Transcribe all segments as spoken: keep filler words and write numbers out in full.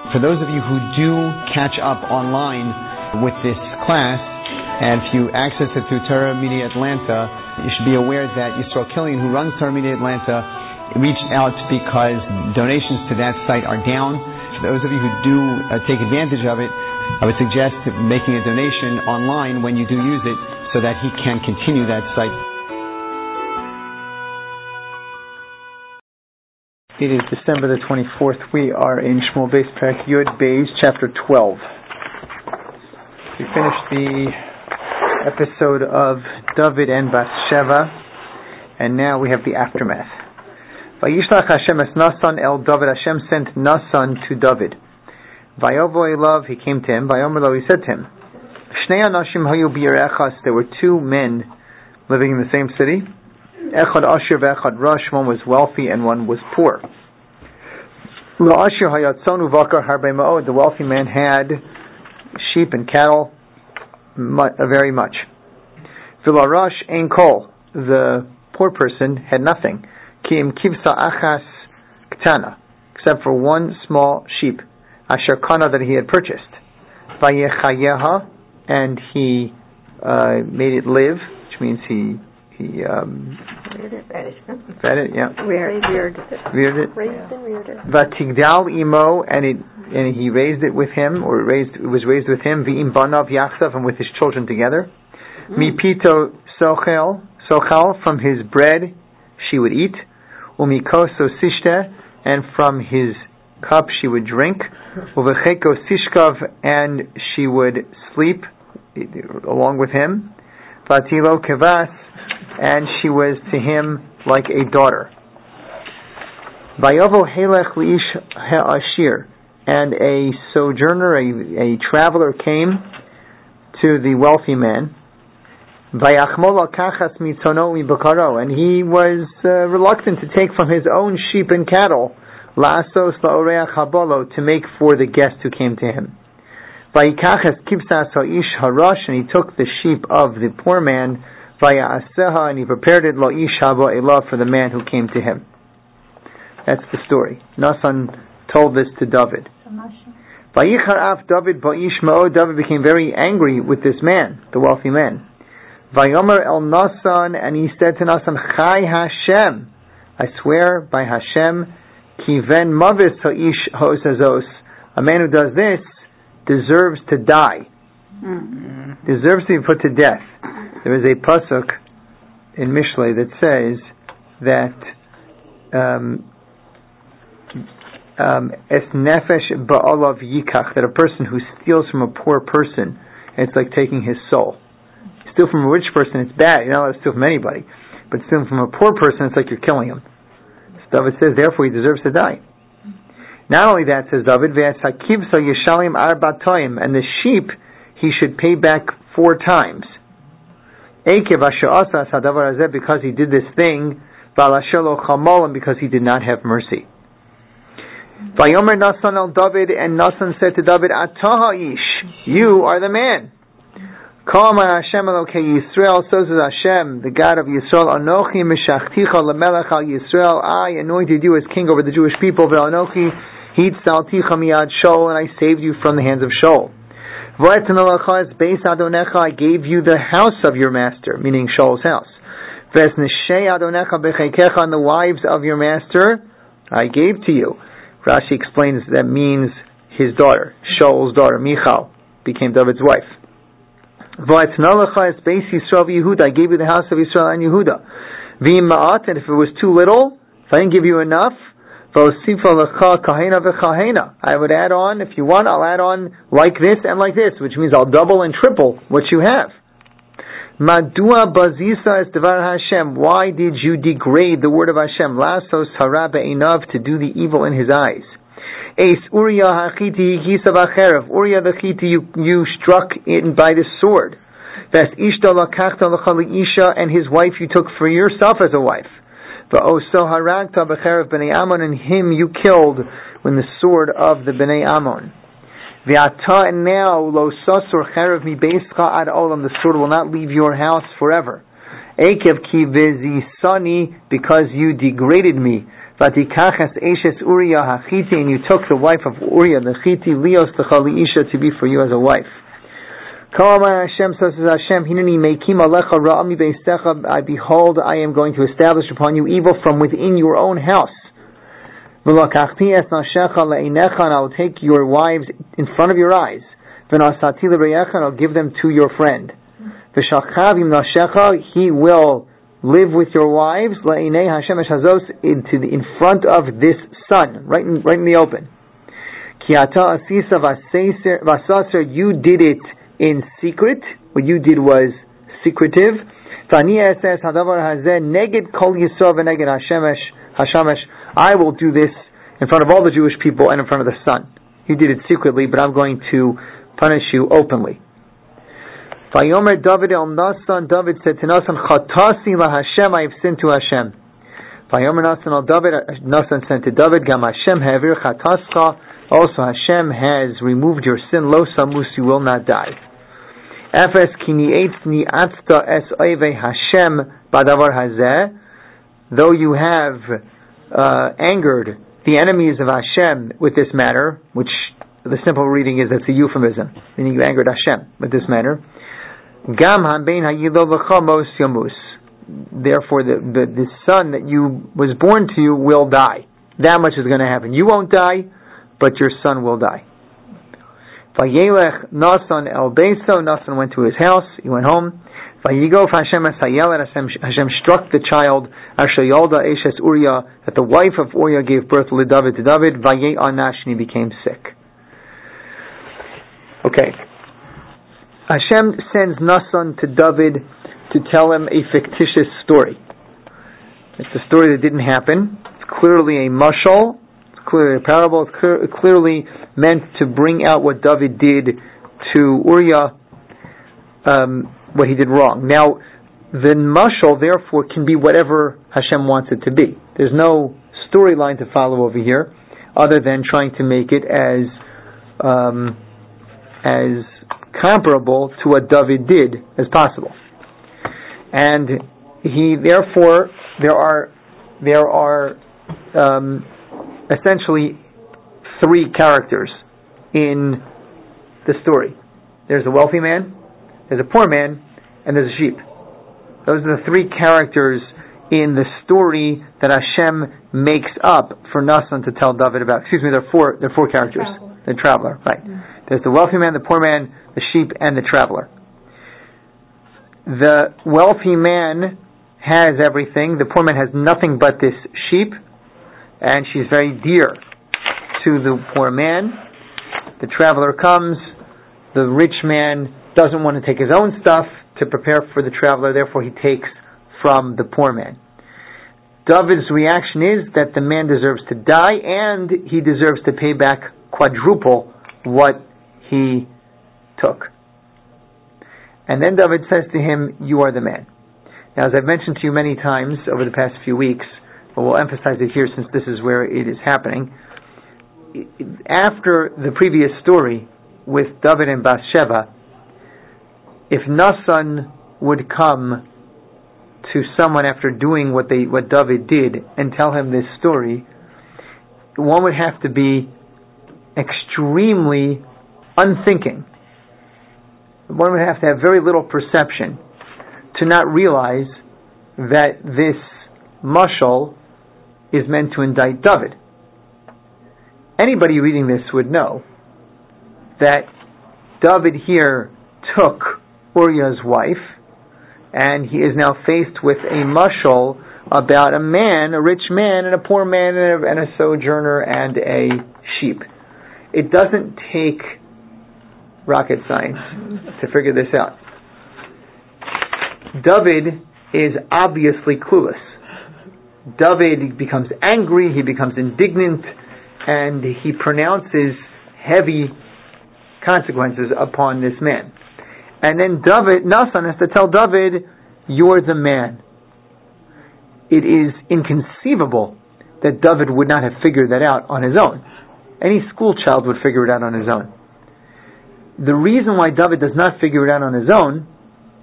For those of you who do catch up online with this class, and if you access it through Torah Media Atlanta, you should be aware that Yisrael Killian, who runs Torah Media Atlanta, reached out because donations to that site are down. For those of you who do uh, take advantage of it, I would suggest making a donation online when you do use it so that he can continue that site. It is December the twenty-fourth. We are in Shmuel Beis Perek Yud Beis, chapter twelve. We finished the episode of David and Bathsheba, and now we have the aftermath. Vayishlach Hashem es Nasan el David. Hashem sent Nasan to David. Vayovo elav, he came to him. Vayomer lo, he said to him, Shnei anashim hayu b'yer echas. There were two men living in the same city. Echad Ashir ve'echad Rosh. One was wealthy and one was poor. La'ashir hayatzonu vakar harbe ma'od. The wealthy man had sheep and cattle very much. V'la'rosh ein kol. The poor person had nothing. Ki im kivsa achas ktana, except for one small sheep, asher kana, that he had purchased. Vayechayeha, and he uh, made it live, which means he He um, reared it. fed it, yeah. Reared, reared it. Reared it. Raised and reared it. Vatigdal imo, and it and he raised it with him, or raised it was raised with him. V'im banav yachsav, and with his children together. Mi pito sochel, sochal, from his bread she would eat. Umikoso sishte, and from his cup she would drink. Uvecheko sishkav, and she would sleep along with him. Vatilo kevas, and she was to him like a daughter. Vayovo helech liish ha'ashir, and a sojourner, a, a traveler came to the wealthy man. Vayachmol kachas mitzono mibakaro, and he was uh, reluctant to take from his own sheep and cattle, la'asos la'oreach habolo, to make for the guest who came to him. Vayikachas kibsas ha'ish harash, and he took the sheep of the poor man, Vaya'aseha, and he prepared it lo ish haba elah, for the man who came to him. That's the story. Nasan told this to David. Vayichar af David ba'ish ma'od. David became very angry with this man, the wealthy man. Vayomer el Nasan, and he said to Nasan, Chai Hashem, I swear by Hashem, ki ven mavis ha'ish ha'osazos, a man who does this deserves to die, mm-hmm. deserves to be put to death. There is a pasuk in Mishlei that says that um, um, es nefesh ba'alav yikach, that a person who steals from a poor person, it's like taking his soul. Steal from a rich person, it's bad. You're not allowed to steal from anybody. But stealing from a poor person, it's like you're killing him. So David says, therefore he deserves to die. Not only that, says David, ve'asakivsa yeshalim arbatoim, and the sheep he should pay back four times. Because he did this thing, and because he did not have mercy. Vayomer Nasan el David, and Nasan said to David, Atah ish, you are the man. Kama Hashem Elokei Yisrael, so says Hashem, the God of Yisrael, Anochi mishachticha lemelech al Yisrael, I anointed you as king over the Jewish people, ve'anochi hitzalticha miyad Shaul, and I saved you from the hands of Shaul. I gave you the house of your master, meaning Shaul's house. And the wives of your master I gave to you. Rashi explains that means his daughter, Shaul's daughter, Michal, became David's wife. I gave you the house of Israel and Yehuda. And if it was too little, if I didn't give you enough, I would add on, if you want, I'll add on like this and like this, which means I'll double and triple what you have. Madua bazisa es devar Hashem. Why did you degrade the word of Hashem? Lasos harabe enough, to do the evil in his eyes. Ace Uriah hachiti hisav acherev. Uriah the Chiti, you, you struck in by the sword. Ves ishta lakachta l'chali isha, and his wife you took for yourself as a wife. V'oso haragta b'cherev b'nei Ammon, and him you killed with the sword of the b'nei Ammon. V'ata, and now lo sasur cherev mi beischa ad olam, the sword will not leave your house forever. Ekev ki v'zisani, because you degraded me. Vatikaches Eshes Uriah Hachiti, and you took the wife of Uriah the Chiti, Lios the Chali Isha, to be for you as a wife. Kalamai Hashem, so says Hashem, Hineni Meikim Alecha Ra'ami Beistecha, I behold, I am going to establish upon you evil from within your own house. V'lakachti es nashecha le'inecha, and I will take your wives in front of your eyes. V'nasati l'reyecha, and I'll give them to your friend. V'shachavim nashecha, he will live with your wives, le'inei Hashemesh hazos, into the, in front of this sun, right in, right in the open. Ki ata asisa v'asaser, you did it in secret. What you did was secretive. V'ani eses hadavar hazeh neged kol Yisrael v'neged Hashemesh Hashemesh. I will do this in front of all the Jewish people and in front of the sun. You did it secretly, but I'm going to punish you openly. Vayomer David el Nasan, David said to Nasan, Chatasi la Hashem, I have sinned to Hashem. Vayomer Nasan el David, Nasan said to David, Gam Hashem ha'avir chatascha, also Hashem has removed your sin, lo samus, you will not die. Efes ki ni'etz ni'atzta es oivei Hashem badavar hazeh, though you have uh, angered the enemies of Hashem with this matter, which the simple reading is it's a euphemism, meaning you angered Hashem with this matter. Gam habein hayilo v'chamos yamus. Therefore, the, the the son that you was born to you will die. That much is going to happen. You won't die, but your son will die. Vayelech Nasan el Beiso. Nasan went to his house. He went home. Vayigof Hashem esayel, and Hashem, Hashem struck the child Asher Yolda Eshes Uriah, that the wife of Uriah gave birth to David to David. Vayei Anash, and he became sick. Okay. Hashem sends Nasan to David to tell him a fictitious story. It's a story that didn't happen. It's clearly a mashal. It's clearly a parable. It's clear, clearly meant to bring out what David did to Uriah, um, what he did wrong. Now, the mashal, therefore, can be whatever Hashem wants it to be. There's no storyline to follow over here, other than trying to make it as um, as comparable to what David did as possible. And he, therefore, there are there are um, essentially three characters in the story. There's a wealthy man, there's a poor man, and there's a sheep. Those are the three characters in the story that Hashem makes up for Nasan to tell David about. Excuse me, there are four, there are four characters. Traveler. The traveler, right. Mm-hmm. There's the wealthy man, the poor man, the sheep, and the traveler. The wealthy man has everything. The poor man has nothing but this sheep, and she's very dear to the poor man. The traveler comes. The rich man doesn't want to take his own stuff to prepare for the traveler, therefore he takes from the poor man. David's reaction is that the man deserves to die, and he deserves to pay back quadruple what he took. And then David says to him, you are the man. Now, as I've mentioned to you many times over the past few weeks, but we'll emphasize it here since this is where it is happening, after the previous story with David and Bathsheba, if Nasan would come to someone after doing what they what David did and tell him this story, one would have to be extremely unthinking. One would have to have very little perception to not realize that this mashal is meant to indict David. Anybody reading this would know that David here took Uriah's wife, and he is now faced with a mashal about a man, a rich man, and a poor man, and a, and a sojourner, and a sheep. It doesn't take rocket science to figure this out. David is obviously clueless. David becomes angry, he becomes indignant, and he pronounces heavy consequences upon this man. And then David, Nasan has to tell David, you're the man. It is inconceivable that David would not have figured that out on his own. Any school child would figure it out on his own. The reason why David does not figure it out on his own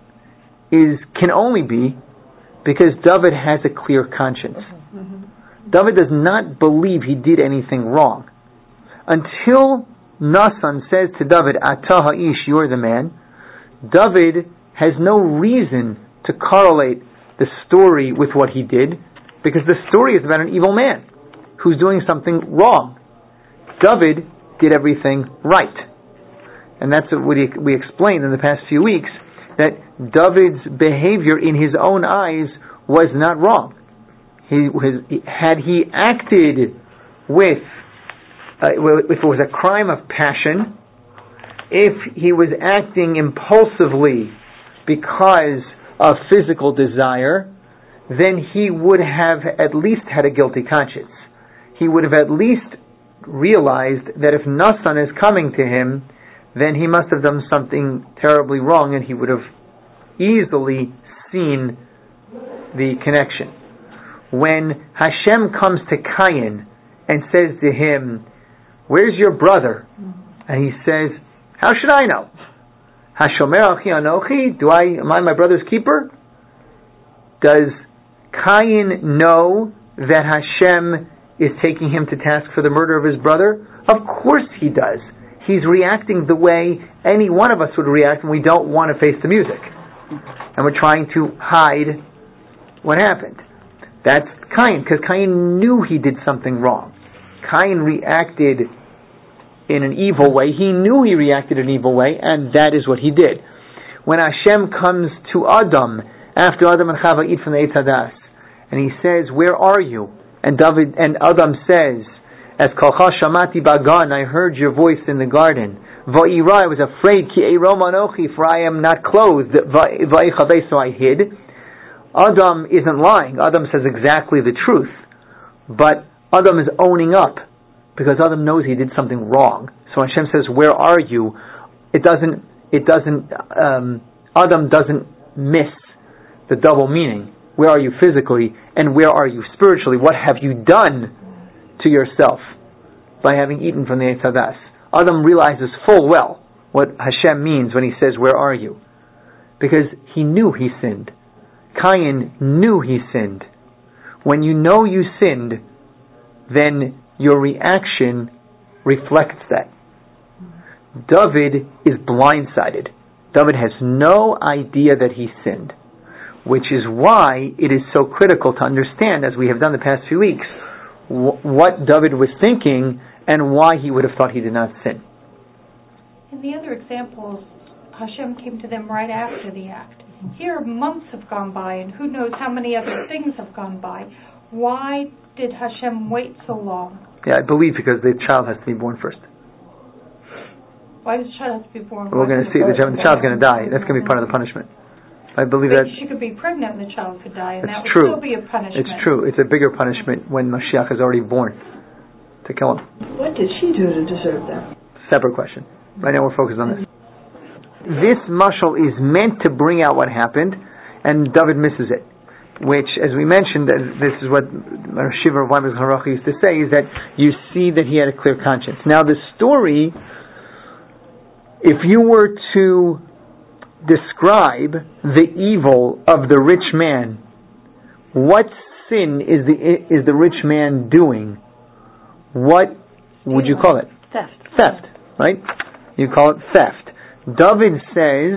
is can only be because David has a clear conscience. David does not believe he did anything wrong. Until Nathan says to David, Atah ha'ish, you're the man, David has no reason to correlate the story with what he did, because the story is about an evil man who's doing something wrong. David did everything right. And that's what we, we explained in the past few weeks, that David's behavior in his own eyes was not wrong. He was, had he acted with, uh, if it was a crime of passion, if he was acting impulsively because of physical desire, then he would have at least had a guilty conscience. He would have at least realized that if Nathan is coming to him, then he must have done something terribly wrong, and he would have easily seen the connection. When Hashem comes to Cain and says to him, where's your brother? And he says, how should I know? Hashomer achi anochi? Do I, am I my brother's keeper? Does Cain know that Hashem is taking him to task for the murder of his brother? Of course he does. He's reacting the way any one of us would react when we don't want to face the music, and we're trying to hide what happened. That's Cain, because Cain knew he did something wrong. Cain reacted in an evil way. He knew he reacted in an evil way, and that is what he did. When Hashem comes to Adam, after Adam and Chava eat from the Eitz Hadas, and he says, where are you? And David and Adam says, as Kolcha Shamati Bagan, I heard your voice in the garden. Va'ira, I was afraid, Ki Eirom Anochi, for I am not clothed. Va'ichavei, so I hid. Adam isn't lying. Adam says exactly the truth. But Adam is owning up, because Adam knows he did something wrong. So Hashem says, where are you? It doesn't, it doesn't, um, Adam doesn't miss the double meaning. Where are you physically, and where are you spiritually? What have you done to yourself by having eaten from the Eitz Hadas? Adam realizes full well what Hashem means when he says, where are you? Because he knew he sinned. Cain knew he sinned. When you know you sinned, then your reaction reflects that. David is blindsided. David has no idea that he sinned, which is why it is so critical to understand, as we have done the past few weeks, wh- what David was thinking and why he would have thought he did not sin. In the other examples, Hashem came to them right after the act. Here, months have gone by, and who knows how many other things have gone by. Why did Hashem wait so long? Yeah, I believe because the child has to be born first. Why does the child have to be born? We're going to see the, child, the child's going to die. That's going to be part of the punishment. I believe but that she could be pregnant and the child could die, and that would true. still be a punishment. It's true. It's a bigger punishment when Mashiach is already born to kill him. What did she do to deserve that? Separate question. Right now we're focused on this. This mashal is meant to bring out what happened, and David misses it. Which, as we mentioned, this is what Shiva of Weinberg Harachi used to say, is that you see that he had a clear conscience. Now the story, if you were to describe the evil of the rich man, what sin is the is the rich man doing? What would you call it? Theft. Theft, right? You call it theft. David says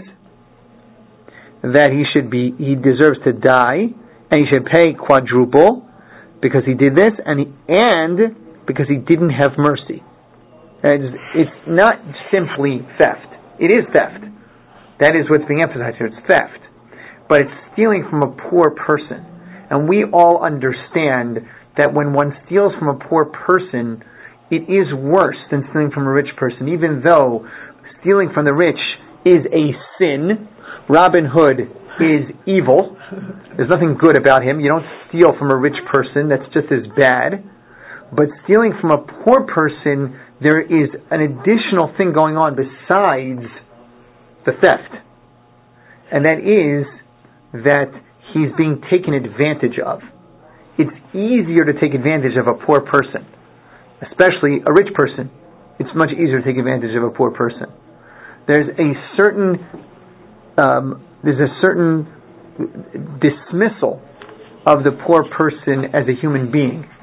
that he should be, he deserves to die, and he should pay quadruple because he did this, and he, and because he didn't have mercy. It's, it's not simply theft. It is theft. That is what's being emphasized here. It's theft. But it's stealing from a poor person. And we all understand that when one steals from a poor person, it is worse than stealing from a rich person. Even though stealing from the rich is a sin, Robin Hood is evil. There's nothing good about him. You don't steal from a rich person. That's just as bad. But stealing from a poor person, there is an additional thing going on besides the theft. And that is that he's being taken advantage of. It's easier to take advantage of a poor person, especially a rich person. It's much easier to take advantage of a poor person. There's a certain um, there's a certain dismissal of the poor person as a human being,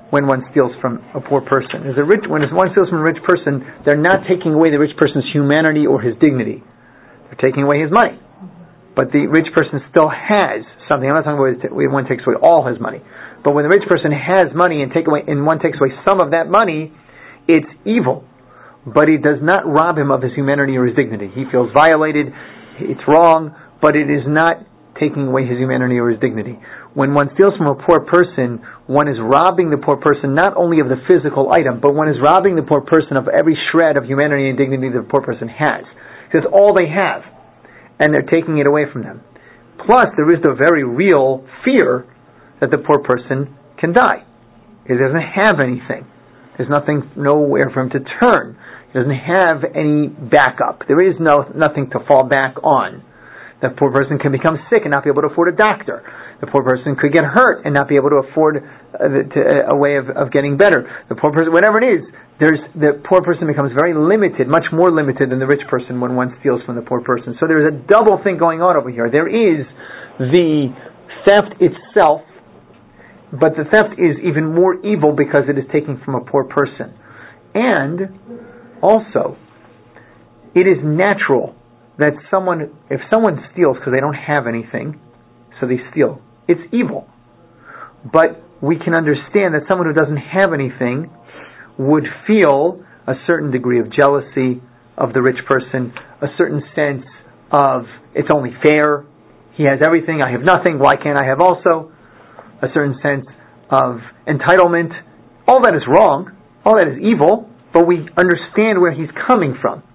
when one steals from a poor person. As a rich, when one steals from a rich person, they're not taking away the rich person's humanity or his dignity. They're taking away his money. But the rich person still has something. I'm not talking about when one takes away all his money. But when the rich person has money and take away, and one takes away some of that money, it's evil. But it does not rob him of his humanity or his dignity. He feels violated, it's wrong, but it is not taking away his humanity or his dignity. When one steals from a poor person, one is robbing the poor person not only of the physical item, but one is robbing the poor person of every shred of humanity and dignity that the poor person has. Because all they have, and they're taking it away from them. Plus, there is the very real fear that the poor person can die. He doesn't have anything. There's nothing, nowhere for him to turn. He doesn't have any backup. There is no nothing to fall back on. The poor person can become sick and not be able to afford a doctor. The poor person could get hurt and not be able to afford uh, the, to, uh, a way of, of getting better. The poor person, whatever it is, there's, the poor person becomes very limited, much more limited than the rich person when one steals from the poor person. So there's a double thing going on over here. There is the theft itself, but the theft is even more evil because it is taken from a poor person. And also, it is natural that someone, if someone steals because they don't have anything, so they steal, it's evil. But we can understand that someone who doesn't have anything would feel a certain degree of jealousy of the rich person, a certain sense of, it's only fair, he has everything, I have nothing, why can't I have also? A certain sense of entitlement. All that is wrong, all that is evil, but we understand where he's coming from.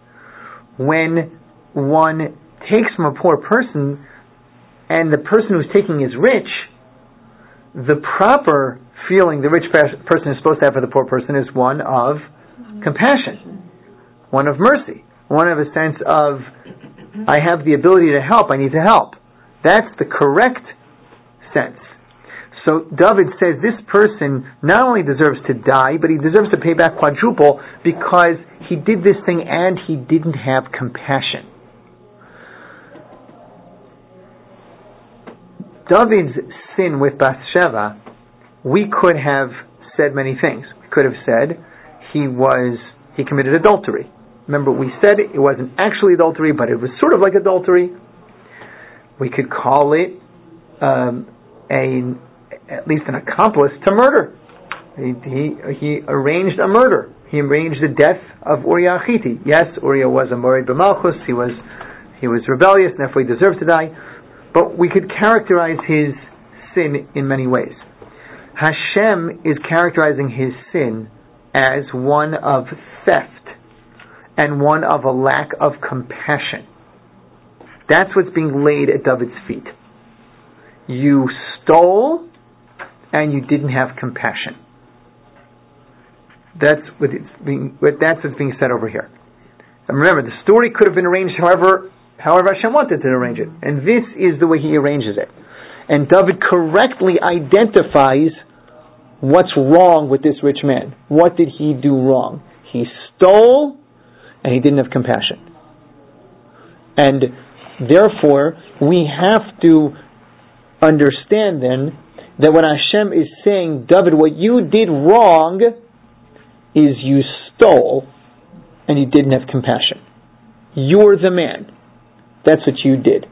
When one takes from a poor person, and the person who's taking is rich, the proper feeling the rich person is supposed to have for the poor person is one of compassion, one of mercy, one of a sense of, I have the ability to help, I need to help. That's the correct sense. So David says this person not only deserves to die, but he deserves to pay back quadruple because he did this thing and he didn't have compassion. David's sin with Bathsheba, we could have said many things. We could have said he was he committed adultery. Remember, we said it wasn't actually adultery, but it was sort of like adultery. We could call it um, a at least an accomplice to murder. He, he he arranged a murder. He arranged the death of Uriah Hittite. Yes, Uriah was a morid b'malchus. He was he was rebellious, and therefore he deserved to die. But we could characterize his sin in many ways. Hashem is characterizing his sin as one of theft and one of a lack of compassion. That's what's being laid at David's feet. You stole and you didn't have compassion. That's what it's being, that's what's being said over here. And remember, the story could have been arranged however However Hashem wanted to arrange it. And this is the way he arranges it. And David correctly identifies what's wrong with this rich man. What did he do wrong? He stole and he didn't have compassion. And therefore, we have to understand then that when Hashem is saying, David, what you did wrong is you stole and you didn't have compassion. You're the man. That's what you did.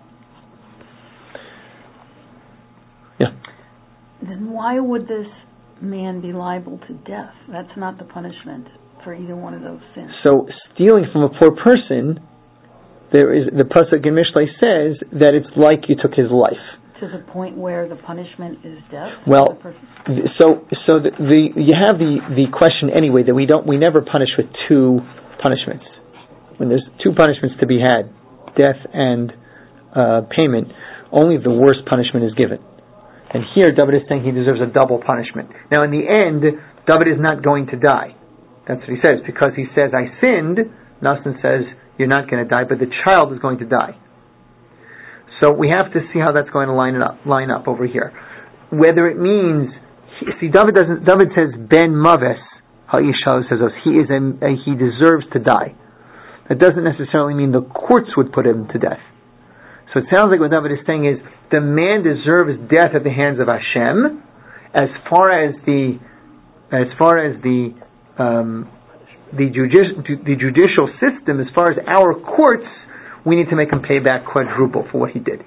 Yeah. Then why would this man be liable to death? That's not the punishment for either one of those sins. So stealing from a poor person, there is the pasuk in Mishlei says that it's like you took his life. To the point where the punishment is death. Well, so so the, the you have the, the question anyway that we don't we never punish with two punishments. When there's two punishments to be had, death and uh, payment, only the worst punishment is given. And here David is saying he deserves a double punishment. Now in the end, David is not going to die. That's what he says, because he says, I sinned. Nathan says, you're not going to die, but the child is going to die. So we have to see how that's going to line it up, line up over here. Whether it means, see, David doesn't. David says, Ben Maves, Ha'isha says, he is a, a, he deserves to die. That doesn't necessarily mean the courts would put him to death. So it sounds like what David is saying is, the man deserves death at the hands of Hashem, as far as the as far as the um, the, judici- the judicial system, as far as our courts, we need to make him pay back quadruple for what he did.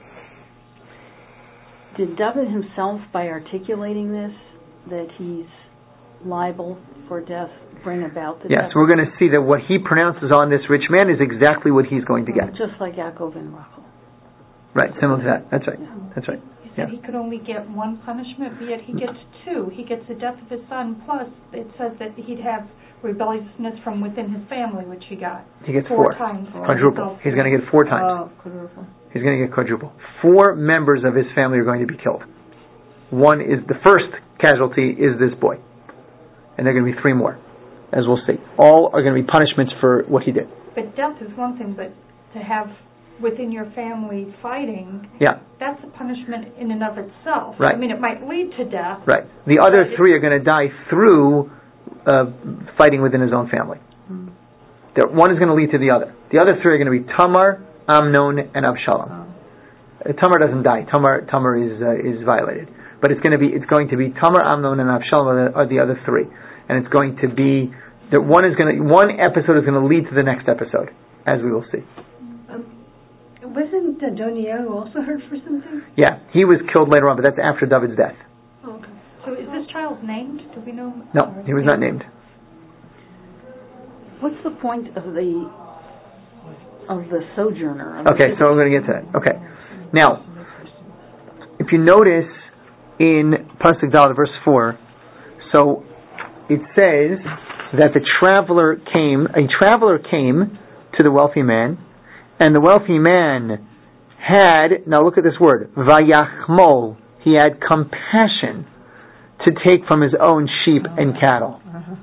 Did David himself, by articulating this, that he's liable for death, bring about the yes, death? we're going to see that what he pronounces on this rich man is exactly what he's going to get. Just like Yaakov and Rachel. Right, similar to that. That's right. Yeah. That's right. He said Yeah. he could only get one punishment, but yet he gets two. He gets the death of his son, plus it says that he'd have rebelliousness from within his family, which he got. He gets four. four. times. Quadruple. He's going to get four times. Oh, quadruple. He's going to get quadruple. Four members of his family are going to be killed. One is, the first casualty is this boy. And there are going to be three more, as we'll see. All are going to be punishments for what he did. But death is one thing, but to have within your family fighting, yeah, that's a punishment in and of itself. Right. I mean, it might lead to death. Right. The other three are going to die through uh, fighting within his own family. Mm. The, one is going to lead to the other. The other three are going to be Tamar, Amnon, and Absalom. Oh. Uh, Tamar doesn't die. Tamar Tamar is uh, is violated. But it's going to be it's going to be Tamar, Amnon, and Absalom are the, are the other three, and it's going to be that one is going to one episode is going to lead to the next episode, as we will see. Wasn't Adoniah also hurt for something? Yeah, he was killed later on, but that's after David's death. Oh, okay. So is this child named? Do we know? No, he was not named. What's the point of the of the sojourner? Okay, so I'm going to get to that. Okay, now, if you notice in Pasuk Dalet, verse four, so it says that the traveler came. A traveler came to the wealthy man. And the wealthy man had, now look at this word, vayachmol, he had compassion to take from his own sheep and cattle.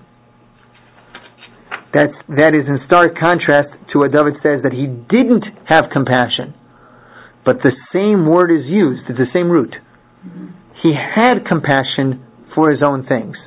That's, that is in stark contrast to what David says that he didn't have compassion. But the same word is used, it's the same root. He had compassion for his own things.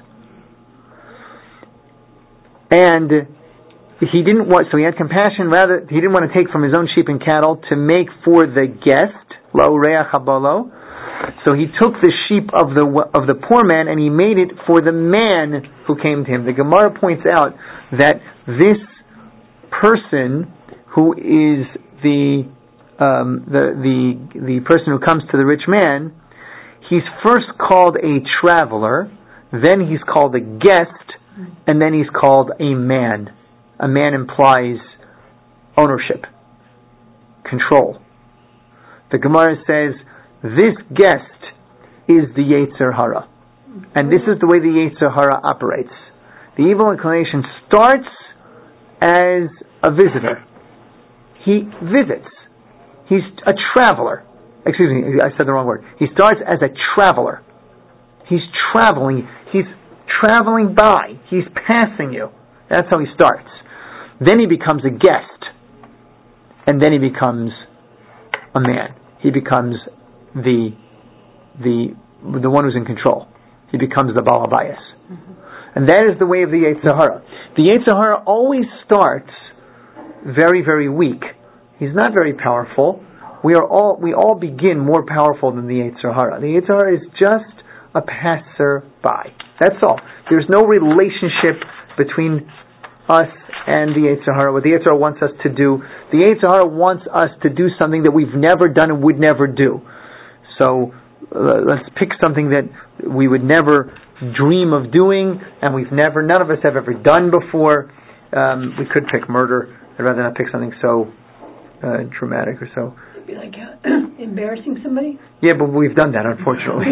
And he didn't want, so he had compassion, rather, he didn't want to take from his own sheep and cattle to make for the guest, lo reach habalo. So he took the sheep of the of the poor man and he made it for the man who came to him. The Gemara points out that this person who is the um, the the the person who comes to the rich man, he's first called a traveler, then he's called a guest, and then he's called a man. A man implies ownership, control. The Gemara says, this guest is the Yetzer Hara. And this is the way the Yetzer Hara operates. The evil inclination starts as a visitor. He visits. He's a traveler. Excuse me, I said the wrong word. He starts as a traveler. He's traveling. He's traveling by. He's passing you. That's how he starts. Then he becomes a guest, and then he becomes a man. He becomes the the the one who's in control. He becomes the Baal Habayis. Mm-hmm. And that is the way of the Yetzer Hara. The Yetzer Hara always starts very, very weak. He's not very powerful. We are all we all begin more powerful than the Yetzer Hara. The Yetzer Hara is just a passer-by. That's all. There's no relationship between us and the Yetzer Hara. What the Yetzer Hara wants us to do, the Yetzer Hara wants us to do something that we've never done and would never do. So uh, let's pick something that we would never dream of doing, and we've never, none of us have ever done before. Um, we could pick murder. I'd rather not pick something so uh, dramatic or so. It'd be like uh, embarrassing somebody? Yeah, but we've done that, unfortunately.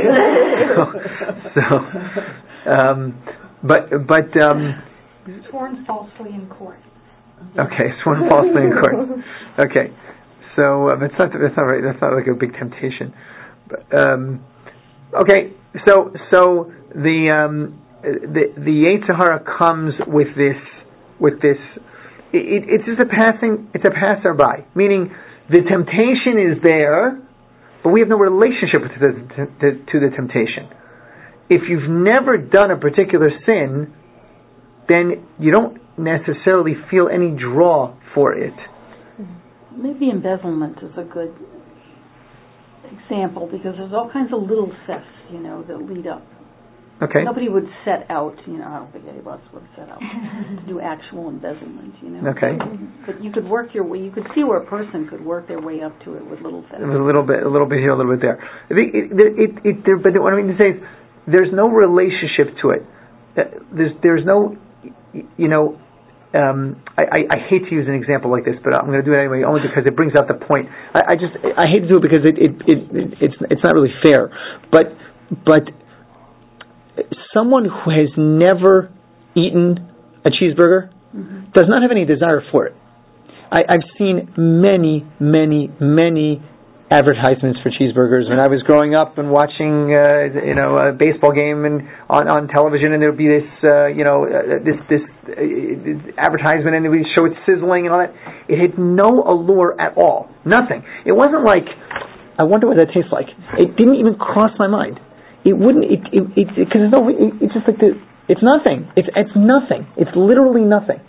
so, so um, but but. Um, Sworn falsely in court. Okay, sworn falsely in court. Okay, so um, it's not that's not right. That's not like a big temptation. But, um, okay, so so the um, the the Yetzer Hara comes with this with this. It, it's just a passing. It's a passerby, meaning the temptation is there, but we have no relationship with the, to, to, to the temptation. If you've never done a particular sin, then you don't necessarily feel any draw for it. Maybe embezzlement is a good example because there's all kinds of little thefts, you know, that lead up. Okay. Nobody would set out, you know, I don't think any of us would set out to do actual embezzlement, you know. Okay. But you could work your way, you could see where a person could work their way up to it with little thefts. A little bit, a little bit here, a little bit there. It, it, it, it, there but what I mean to say is, there's no relationship to it. There's, there's no, you know, um, I, I, I hate to use an example like this, but I'm going to do it anyway, only because it brings out the point. I, I just, I hate to do it because it, it, it, it it's, it's not really fair. But, but. Someone who has never eaten a cheeseburger mm-hmm. does not have any desire for it. I, I've seen many, many, many advertisements for cheeseburgers when I was growing up and watching, uh, you know, a baseball game and on, on television, and there would be this, uh, you know, uh, this this uh, advertisement, and it would show it sizzling and all that. It had no allure at all, nothing. It wasn't like, I wonder what that tastes like. It didn't even cross my mind. It wouldn't. It it because it, no. It, it's just like the. It's nothing. It's it's nothing. It's literally nothing.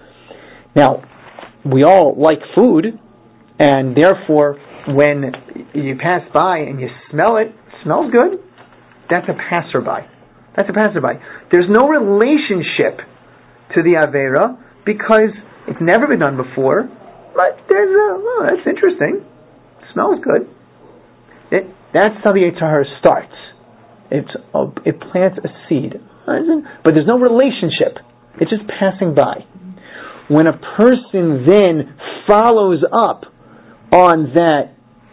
Now, we all like food, and therefore, when you pass by and you smell it, it smells good. That's a passerby. That's a passerby. There's no relationship to the avera because it's never been done before. But there's a. Oh, that's interesting. It smells good. It, that's how the Yetzer Hara starts. It's a, it plants a seed, but there's no relationship. It's just passing by. When a person then follows up on that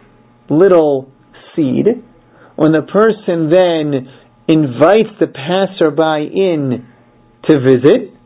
little seed, when the person then invites the passerby in to visit,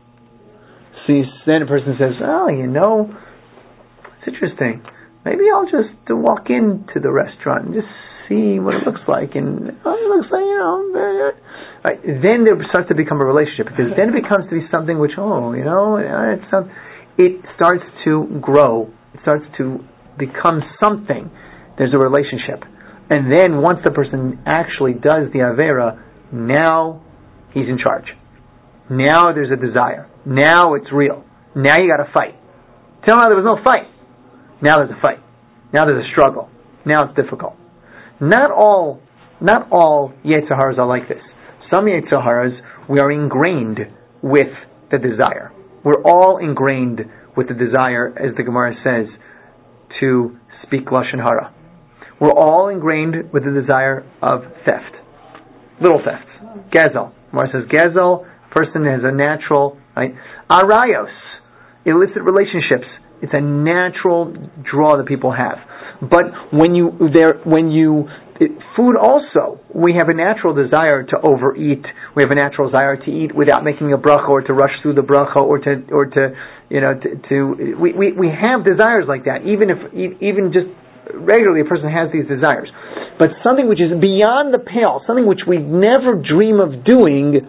so then a person says, "Oh, you know, it's interesting. Maybe I'll just walk into the restaurant and just see what it looks like," and oh, it looks like, you know, right. Then there starts to become a relationship, because then it becomes to be something which, oh, you know, it's some, it starts to grow. It starts to become something. There's a relationship, and then once the person actually does the avera, now he's in charge. Now there's a desire. Now it's real. Now you got to fight. Till now there was no fight. Now there's a fight. Now there's a struggle. Now it's difficult. Not all, not all Yetzer Haras are like this. Some Yetzer Haras, we are ingrained with the desire. We're all ingrained with the desire, as the Gemara says, to speak Lashon Hara. We're all ingrained with the desire of theft. Little thefts. Gezel. Gemara says Gezel, person has a natural, right? Arayos, illicit relationships. It's a natural draw that people have. But when you there, when you it, food also, we have a natural desire to overeat. We have a natural desire to eat without making a bracha, or to rush through the bracha, or to or to you know to, to we, we we have desires like that. Even if even just regularly, a person has these desires. But something which is beyond the pale, something which we never dream of doing,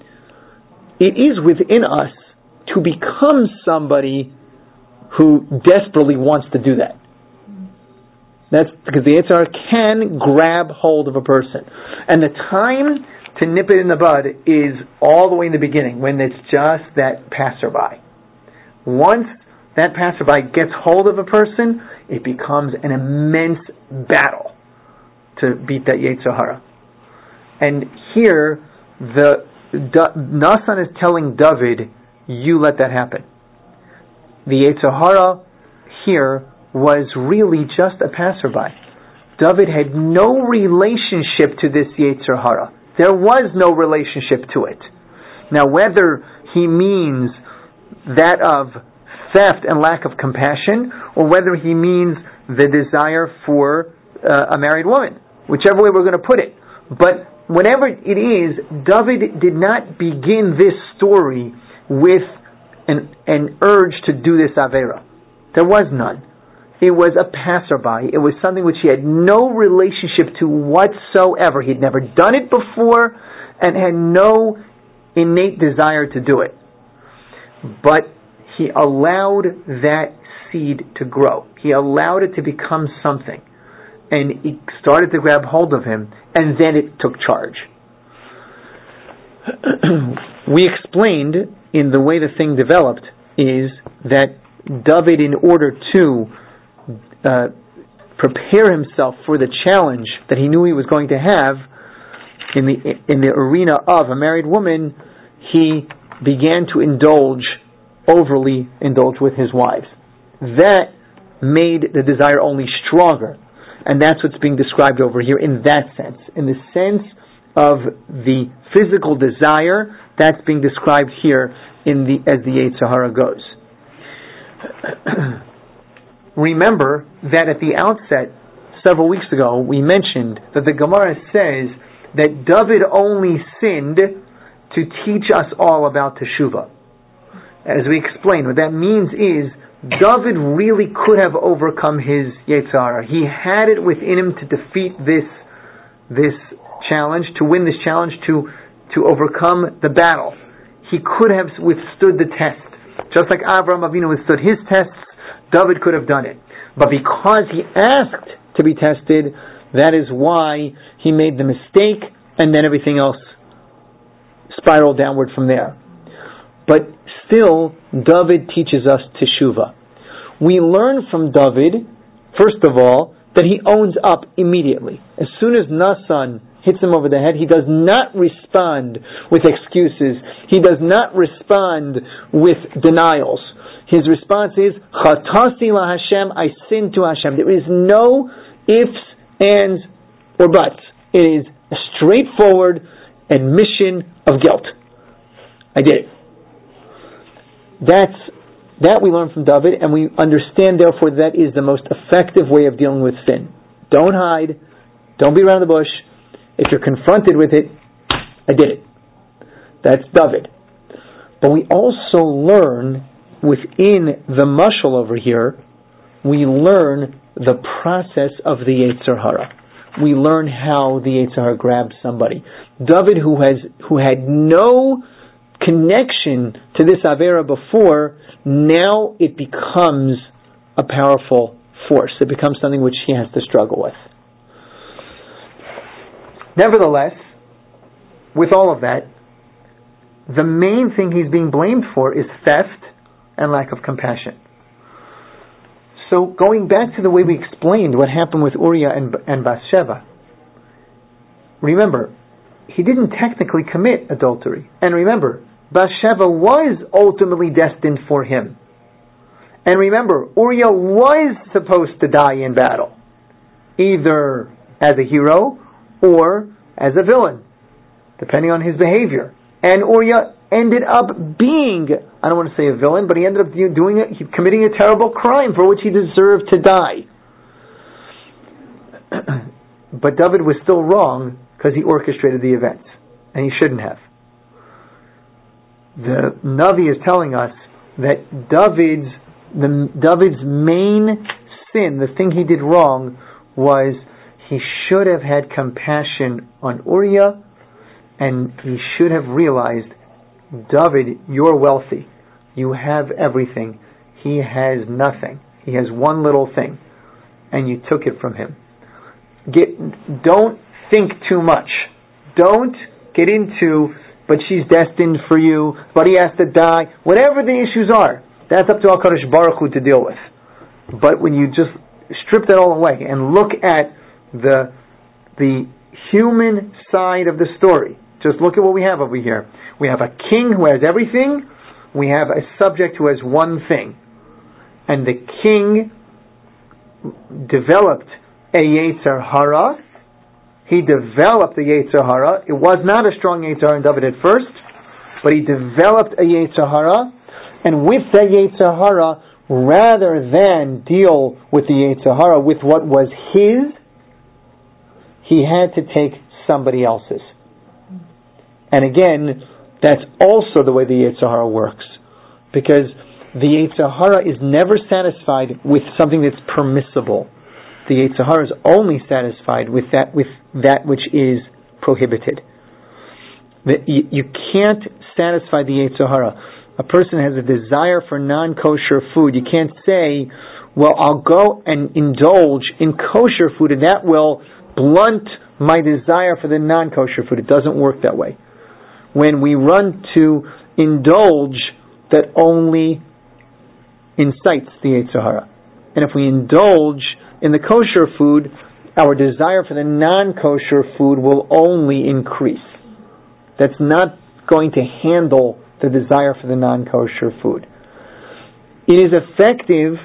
it is within us to become somebody who desperately wants to do that. That's because the Yetzer Hara can grab hold of a person. And the time to nip it in the bud is all the way in the beginning, when it's just that passerby. Once that passerby gets hold of a person, it becomes an immense battle to beat that Yetzer Hara. And here, the Nathan is telling David, you let that happen. The Yetzer Hara here was really just a passerby. David had no relationship to this Yetzer Hara. There was no relationship to it. Now, whether he means that of theft and lack of compassion, or whether he means the desire for uh, a married woman, whichever way we're going to put it. But whatever it is, David did not begin this story with an, an urge to do this Avera. There was none. It was a passerby. It was something which he had no relationship to whatsoever. He'd never done it before and had no innate desire to do it. But he allowed that seed to grow. He allowed it to become something. And it started to grab hold of him, and then it took charge. We explained in the way the thing developed is that David, in order to uh, prepare himself for the challenge that he knew he was going to have, in the in the arena of a married woman, he began to indulge, overly indulge with his wives. That made the desire only stronger. And that's what's being described over here in that sense. In the sense of the physical desire, that's being described here in the as the Yetzer Hara goes. Remember that at the outset, several weeks ago, we mentioned that the Gemara says that David only sinned to teach us all about Teshuvah. As we explained, what that means is David really could have overcome his Yetzer Hara. He had it within him to defeat this this challenge, to win this challenge, to to overcome the battle. He could have withstood the test. Just like Avraham Avinu withstood his tests, David could have done it. But because he asked to be tested, that is why he made the mistake, and then everything else spiraled downward from there. But still, David teaches us Teshuvah. We learn from David, first of all, that he owns up immediately. As soon as Nasan hits him over the head, he does not respond with excuses. He does not respond with denials. His response is, Chatasi la Hashem, I sin to Hashem. There is no ifs, ands, or buts. It is a straightforward admission of guilt. I did it. That's, that we learn from David, and we understand, therefore, that is the most effective way of dealing with sin. Don't hide. Don't be around the bush. If you're confronted with it, I did it. That's David. But we also learn within the mashal over here, we learn the process of the Yetzer Hara. We learn how the Yetzer Hara grabs somebody. David, who has who had no connection to this Avera before, now it becomes a powerful force. It becomes something which he has to struggle with. Nevertheless, with all of that, the main thing he's being blamed for is theft and lack of compassion. So going back to the way we explained what happened with Uriah and, and Bathsheba, remember, he didn't technically commit adultery. And remember, Bathsheba was ultimately destined for him. And remember, Uriah was supposed to die in battle, either as a hero or as a villain, depending on his behavior. And Uriah ended up being, I don't want to say a villain, but he ended up doing it, committing a terrible crime for which he deserved to die. But David was still wrong because he orchestrated the events, and he shouldn't have. The Navi is telling us that David's the David's main sin, the thing he did wrong, was he should have had compassion on Uriah, and he should have realized, David, you're wealthy. You have everything. He has nothing. He has one little thing, and you took it from him. Get, don't think too much. Don't get into, but she's destined for you, but he has to die. Whatever the issues are, that's up to HaKadosh Baruch Hu to deal with. But when you just strip that all away and look at the the human side of the story, just look at what we have over here. We have a king who has everything. We have a subject who has one thing. And the king developed a Yetzer Hara. He developed a Yetzer Hara. It was not a strong Yetzer Hara in David at first, but he developed a Yetzer Hara. And with that Yetzer Hara, rather than deal with the Yetzer Hara with what was his, he had to take somebody else's. And again, that's also the way the Yetzer Hara works. Because the Yetzer Hara is never satisfied with something that's permissible. The Yetzer Hara is only satisfied with that with that which is prohibited. You, you can't satisfy the Yetzer Hara. A person has a desire for non-kosher food. You can't say, well, I'll go and indulge in kosher food and that will blunt my desire for the non-kosher food. It doesn't work that way. When we run to indulge, that only incites the Yetzer Hara. And if we indulge in the kosher food, our desire for the non-kosher food will only increase. That's not going to handle the desire for the non-kosher food. It is effective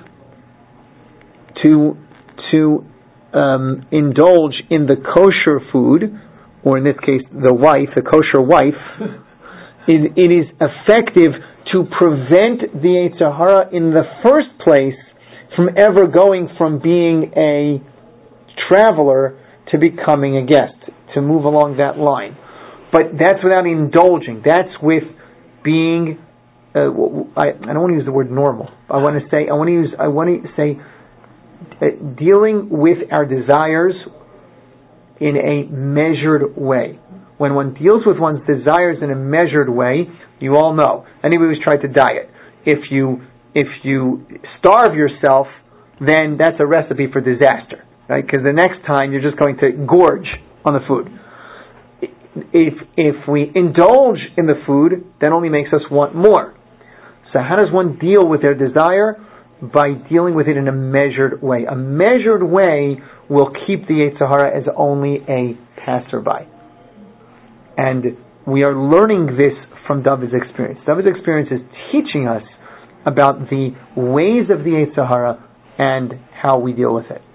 to to um, indulge in the kosher food, or in this case, the wife, the kosher wife. it, it is effective to prevent the Yetzer Hara in the first place from ever going from being a traveler to becoming a guest, to move along that line. But that's without indulging. That's with being. Uh, I, I don't want to use the word normal. I want to say. I want to use. I want to say uh, dealing with our desires in a measured way. When one deals with one's desires in a measured way, you all know. Anybody who's tried to diet, if you if you starve yourself, then that's a recipe for disaster, right? Because the next time you're just going to gorge on the food. If if we indulge in the food, that only makes us want more. So how does one deal with their desire? By dealing with it in a measured way. A measured way will keep the Yetzer Hara as only a passerby. And we are learning this from David's experience. David's experience is teaching us about the ways of the Yetzer Hara and how we deal with it.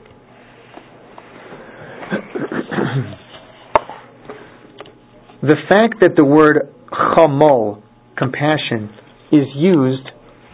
The fact that the word chamol, compassion, is used,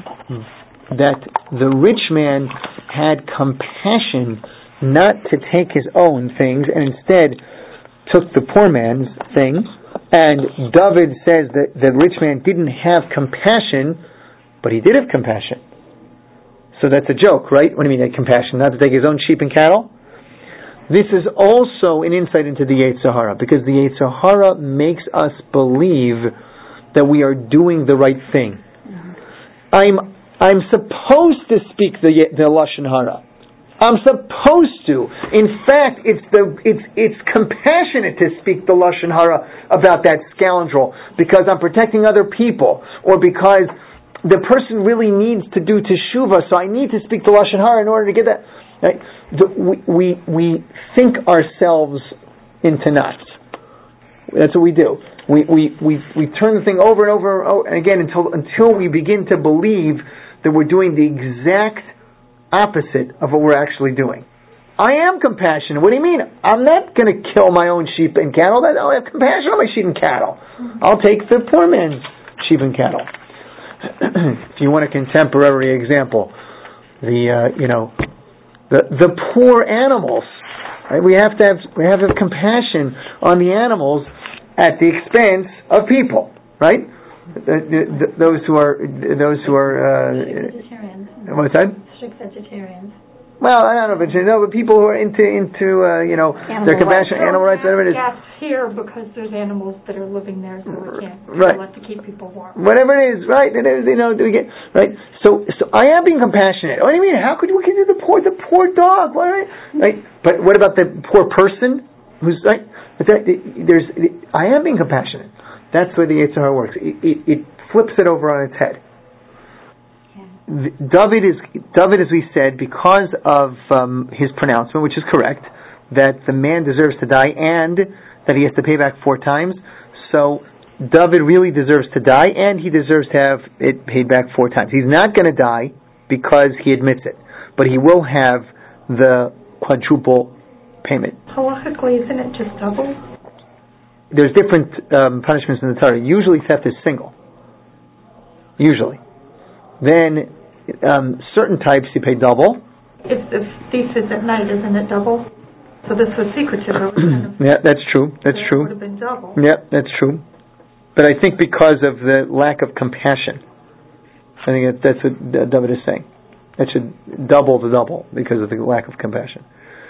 that the rich man had compassion not to take his own things and instead took the poor man's things, and David says that the rich man didn't have compassion, but he did have compassion. So that's a joke, right? What do you mean, compassion? Not to take his own sheep and cattle? This is also an insight into the Yetzer Hara, because the Yetzer Hara makes us believe that we are doing the right thing. Mm-hmm. I'm I'm supposed to speak the the Lashon Hara. I'm supposed to. In fact, it's the it's it's compassionate to speak the Lashon Hara about that scoundrel because I'm protecting other people, or because the person really needs to do teshuvah, so I need to speak the Lashon Hara in order to get that. Right? The, we, we we think ourselves into knots. That's what we do. We we we we turn the thing over and over and again until until we begin to believe that we're doing the exact opposite of what we're actually doing. I am compassionate. What do you mean? I'm not going to kill my own sheep and cattle. I'll have compassion on my sheep and cattle. I'll take the poor man's sheep and cattle. If you want a contemporary example, the uh, you know. The the poor animals, right? We have to have we have to have compassion on the animals at the expense of people, right? The, the, the, those who are those who are uh, vegetarians. What's that? Strict vegetarians. Well, I don't know, but you know, but people who are into into uh, you know animal their compassion, rights. animal rights, whatever it is. Yes, here because there's animals that are living there, so we can't. Right. We'll have to keep people warm. Whatever it is, right? It is, you know, do we get right? So, so I am being compassionate. What do you mean? How could we do the poor, the poor dog? What, right? But what about the poor person who's right? There's, I am being compassionate. That's the way the Yetzer Hara works. It, it, it flips it over on its head. David is David, as we said, because of um, his pronouncement, which is correct, that the man deserves to die and that he has to pay back four times. So David really deserves to die, and he deserves to have it paid back four times. He's not going to die because he admits it, but he will have the quadruple payment. Halachically, isn't it just double? There's different um, punishments in the Torah. Usually theft is single. Usually. Then um, certain types you pay double. If the thief is at night, isn't it double? So this was secretive. Kind of yeah, that's true. That's so true. It would have been double. Yeah, that's true. But I think because of the lack of compassion, I think that that's what David is saying. That should double the double because of the lack of compassion.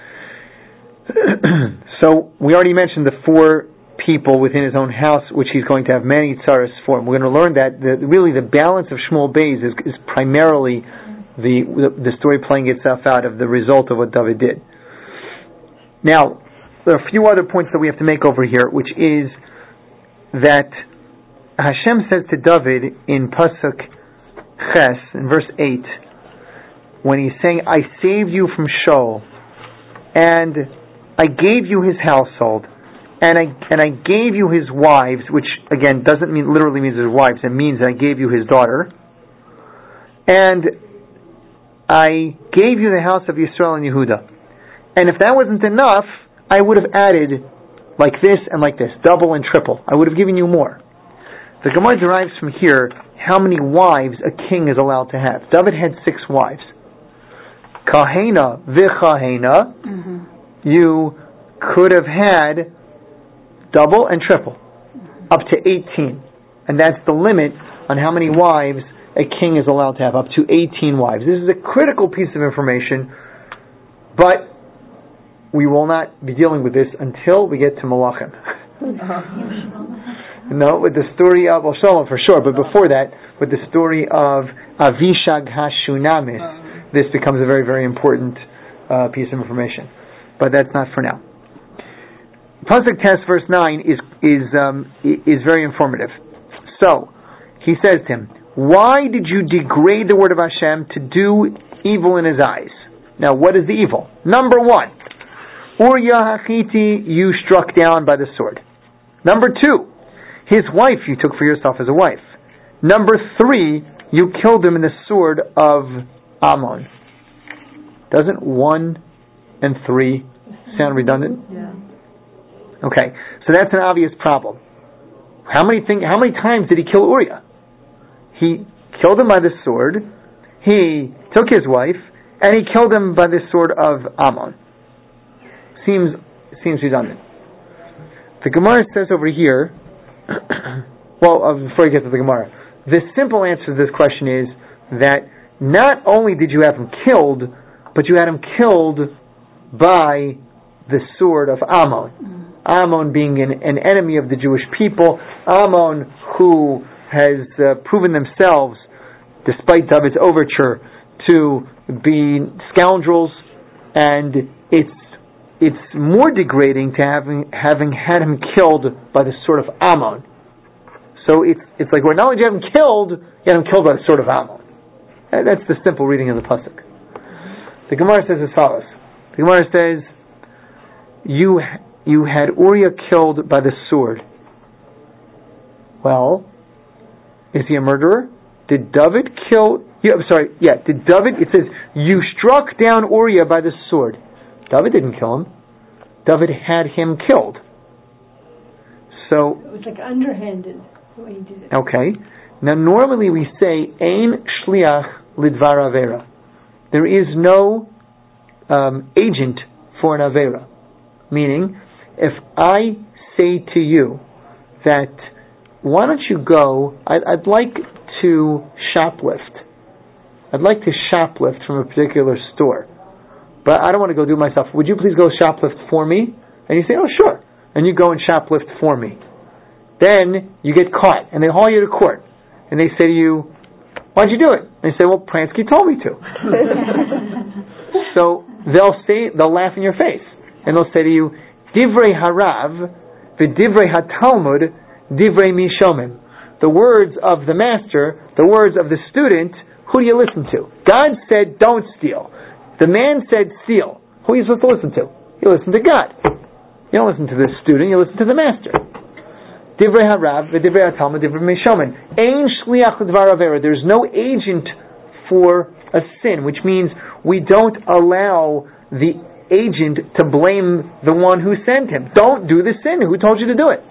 So we already mentioned the four people within his own house, which he's going to have many tzaras for. We're going to learn that the, really the balance of Shmuel Beis is, is primarily the, the the story playing itself out of the result of what David did. Now, there are a few other points that we have to make over here, which is that Hashem says to David in Pasuk Ches, in verse eight, when he's saying, I saved you from Shaul, and I gave you his household, and I and I gave you his wives, which again doesn't mean literally means his wives. It means that I gave you his daughter, and I gave you the house of Yisrael and Yehuda. And if that wasn't enough, I would have added like this and like this, double and triple. I would have given you more. The Gemara derives from here how many wives a king is allowed to have. David had six wives. Kahena v'chahena, mm-hmm. You could have had double and triple, mm-hmm. up to eighteen. And that's the limit on how many wives a king is allowed to have, up to eighteen wives. This is a critical piece of information, but we will not be dealing with this until we get to Malachim. No, with the story of Oshalom for sure, but before that, with the story of Avishag HaShunamis, this becomes a very, very important uh, piece of information. But that's not for now. Pasuk Tes verse nine is is um, is very informative. So he says to him, "Why did you degrade the word of Hashem to do evil in His eyes?" Now, what is the evil? Number one, Uriah Hachiti you struck down by the sword. Number two, his wife you took for yourself as a wife. Number three, you killed him in the sword of Ammon. Doesn't one and three sound redundant? Yeah. Okay, so that's an obvious problem. How many thing, How many times did he kill Uriah? He killed him by the sword, he took his wife, and he killed him by the sword of Ammon. Seems seems redundant. The Gemara says over here, well, uh, before we get to the Gemara, the simple answer to this question is that not only did you have him killed, but you had him killed by the sword of Ammon. Mm. Ammon being an, an enemy of the Jewish people, Ammon who has uh, proven themselves, despite David's overture, to be scoundrels, and it's it's more degrading to having having had him killed by the sword of Ammon. So it's it's like, well, not only did you have him killed, you had him killed by the sword of Ammon. And that's the simple reading of the pasuk. The Gemara says as follows. The Gemara says, you you had Uriah killed by the sword. Well, is he a murderer? Did David kill? Yeah, I'm sorry. Yeah, did David? It says you struck down Uriah by the sword. David didn't kill him. David had him killed. So it was like underhanded the way he did it. Okay. Now normally we say ein shliach lidvar avera. There is no um, agent for an avera. Meaning, if I say to you that why don't you go? I'd, I'd like to shoplift. I'd like to shoplift from a particular store. But I don't want to go do it myself. Would you please go shoplift for me? And you say, oh, sure. And you go and shoplift for me. Then you get caught, and they haul you to court. And they say to you, why'd you do it? And you say, well, Pransky told me to. So they'll say, they'll laugh in your face. And they'll say to you, Divrei harav, v'divrei hatalmud, divrei mishomim. The words of the master, the words of the student, who do you listen to? God said, don't steal. The man said steal. Who are you supposed to listen to? You listen to God. You don't listen to the student, you listen to the master. Divrei harav, v'divrei hatalmud, divrei mishomen. Ein shliach l'dvar avera. There's no agent for a sin, which means we don't allow the agent to blame the one who sent him. Don't do the sin. Who told you to do it?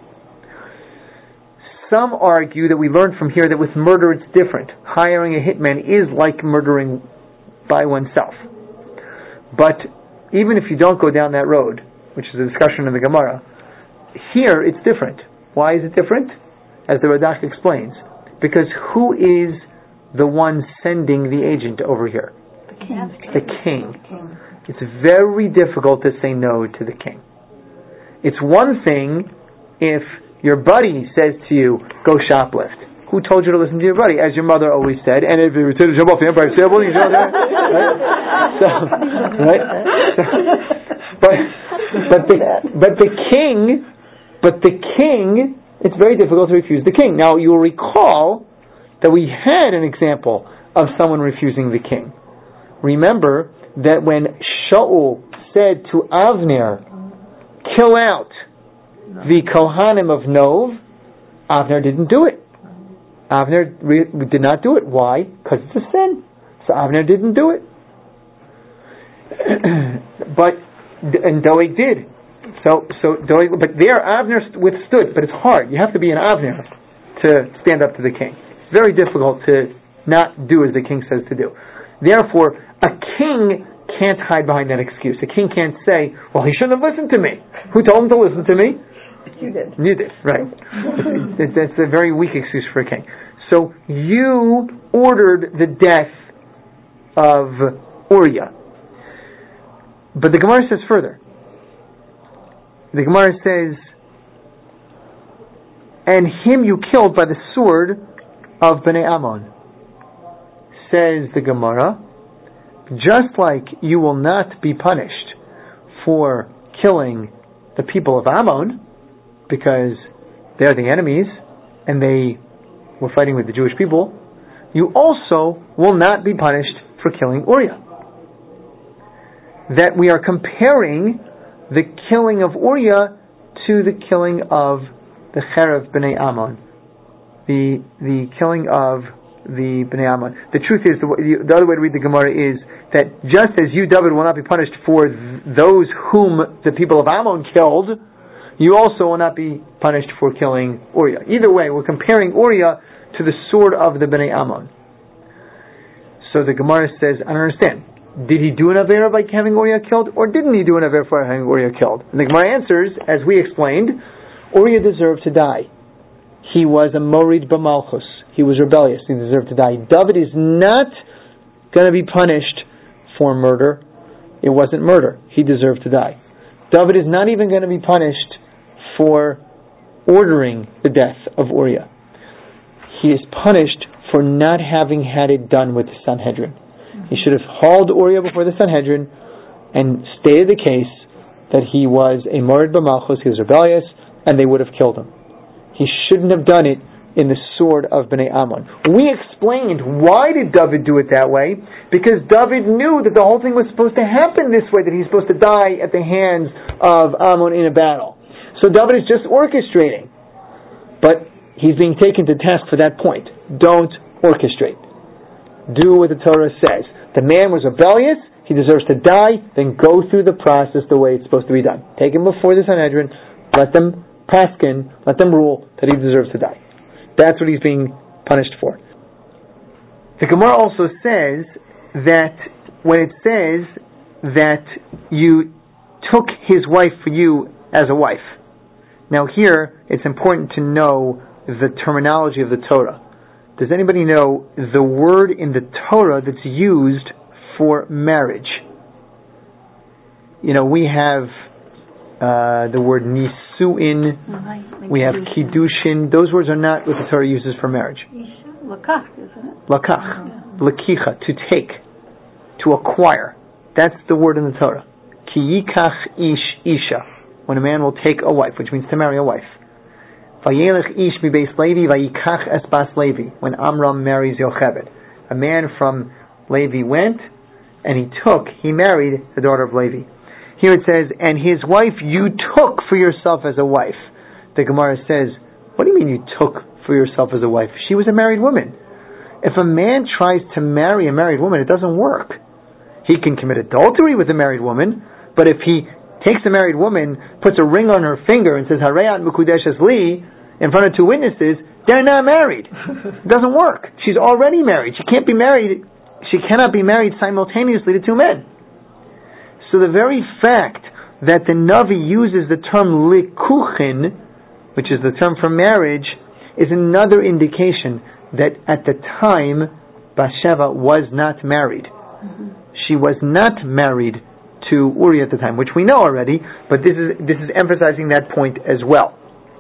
Some argue that we learn from here that with murder it's different. Hiring a hitman is like murdering by oneself. But even if you don't go down that road, which is a discussion in the Gemara, here it's different. Why is it different? As the Radak explains. Because who is the one sending the agent over here? The king. The king. The king. It's very difficult to say no to the king. It's one thing if your buddy says to you, go shoplift. Who told you to listen to your buddy? As your mother always said, and if you return to jump off the Empire State Building, you know that, right? So, right? So, but, but the, but the king, but the king, it's very difficult to refuse the king. Now, you will recall that we had an example of someone refusing the king. Remember that when Shaul said to Avner, kill out the Kohanim of Nov, Avner didn't do it. Avner re- did not do it. Why? Because it's a sin. So Avner didn't do it. But and Doeg did. So so Doeg, but there Avner withstood. But it's hard. You have to be an Avner to stand up to the king. It's very difficult to not do as the king says to do. Therefore, a king can't hide behind that excuse. A king can't say, "Well, he shouldn't have listened to me. Who told him to listen to me?" You did. You did, right. That's a very weak excuse for a king. So you ordered the death of Uriah. But the Gemara says further. The Gemara says, and him you killed by the sword of Bnei Ammon. Says the Gemara, just like you will not be punished for killing the people of Ammon, because they're the enemies and they were fighting with the Jewish people, you also will not be punished for killing Uriah. That we are comparing the killing of Uriah to the killing of the Cherev Bnei Ammon, the the killing of the Bnei Ammon. The truth is, the, the other way to read the Gemara is that just as you, David, will not be punished for th- those whom the people of Ammon killed, you also will not be punished for killing Uriah. Either way, we're comparing Uriah to the sword of the Bnei Ammon. So the Gemara says, I don't understand. Did he do an Avera by having Uriah killed, or didn't he do an Avera for having Uriah killed? And the Gemara answers, as we explained, Uriah deserved to die. He was a Morid B'Malchus. He was rebellious. He deserved to die. David is not going to be punished for murder. It wasn't murder. He deserved to die. David is not even going to be punished for ordering the death of Uriah. He is punished for not having had it done with the Sanhedrin. He should have hauled Uriah before the Sanhedrin and stated the case that he was a Morid B'Malchus, he was rebellious, and they would have killed him. He shouldn't have done it in the sword of Bnei Ammon. We explained why did David do it that way? Because David knew that the whole thing was supposed to happen this way, that he's supposed to die at the hands of Ammon in a battle. So David is just orchestrating. But he's being taken to task for that point. Don't orchestrate. Do what the Torah says. The man was rebellious, he deserves to die, then go through the process the way it's supposed to be done. Take him before the Sanhedrin, let them paskin, let them rule that he deserves to die. That's what he's being punished for. The Gemara also says that when it says that you took his wife for you as a wife. Now here, it's important to know the terminology of the Torah. Does anybody know the word in the Torah that's used for marriage? You know, we have uh, the word nisuin, we have kiddushin. Those words are not what the Torah uses for marriage. Lakach, isn't it? Lakach, lakicha, to take, to acquire. That's the word in the Torah. Ki yikach ish isha, when a man will take a wife, which means to marry a wife. Vayelech ish mi beis Levi vayikach es bas Levi, when Amram marries Yocheved. A man from Levi went, and he took, he married the daughter of Levi. Here it says, and his wife you took for yourself as a wife. The Gemara says, what do you mean you took for yourself as a wife? She was a married woman. If a man tries to marry a married woman, it doesn't work. He can commit adultery with a married woman, but if he takes a married woman, puts a ring on her finger and says, Harayat Mukudeshes Li, in front of two witnesses, they're not married. It doesn't work. She's already married. She can't be married, she cannot be married simultaneously to two men. So the very fact that the Navi uses the term likuchin, which is the term for marriage, is another indication that at the time Bathsheba was not married. Mm-hmm. She was not married to Uriah at the time, which we know already, but this is this is emphasizing that point as well.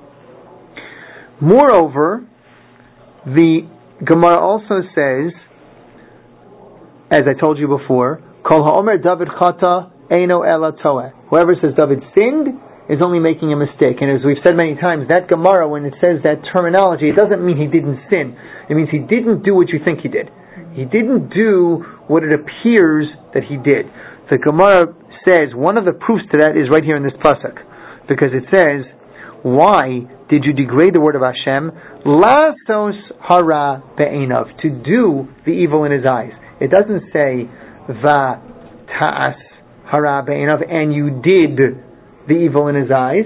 Moreover, the Gemara also says, as I told you before, Kol ha'omer David chata eino ela toeh. Whoever says David sinned is only making a mistake. And as we've said many times, that Gemara, when it says that terminology, it doesn't mean he didn't sin. It means he didn't do what you think he did. He didn't do what it appears that he did. The Gemara says one of the proofs to that is right here in this pasuk. because it says, why did you degrade the word of Hashem? Lasos hara be'enav, to do the evil in his eyes. It doesn't say va ta'as hara be'enav, and you did the evil in his eyes,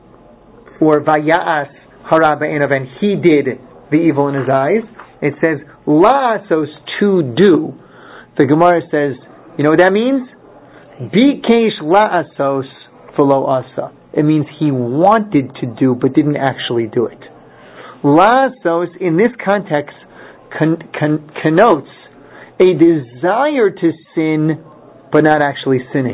or vaya'as hara be'enav, and he did the evil in his eyes. It says lasos, to do. The Gemara says, you know what that means? Bikesh la'asos v'lo asa. It means he wanted to do but didn't actually do it. La'asos in this context con- con- connotes a desire to sin but not actually sinning.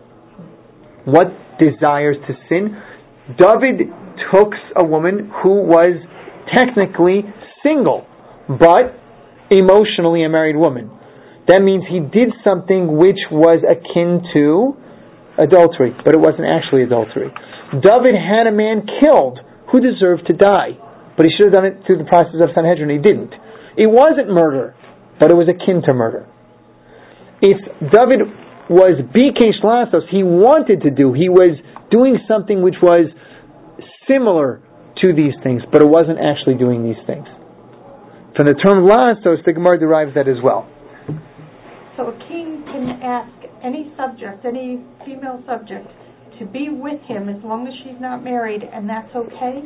What desires to sin? David took a woman who was technically single but emotionally a married woman. That means he did something which was akin to adultery, but it wasn't actually adultery. David had a man killed who deserved to die, but he should have done it through the process of Sanhedrin. He didn't. It wasn't murder, but it was akin to murder. If David was bikesh lasos, he wanted to do, he was doing something which was similar to these things, but it wasn't actually doing these things. From the term lasos, the Gemara derives that as well. So a king can ask any subject, any female subject, to be with him as long as she's not married, and that's okay?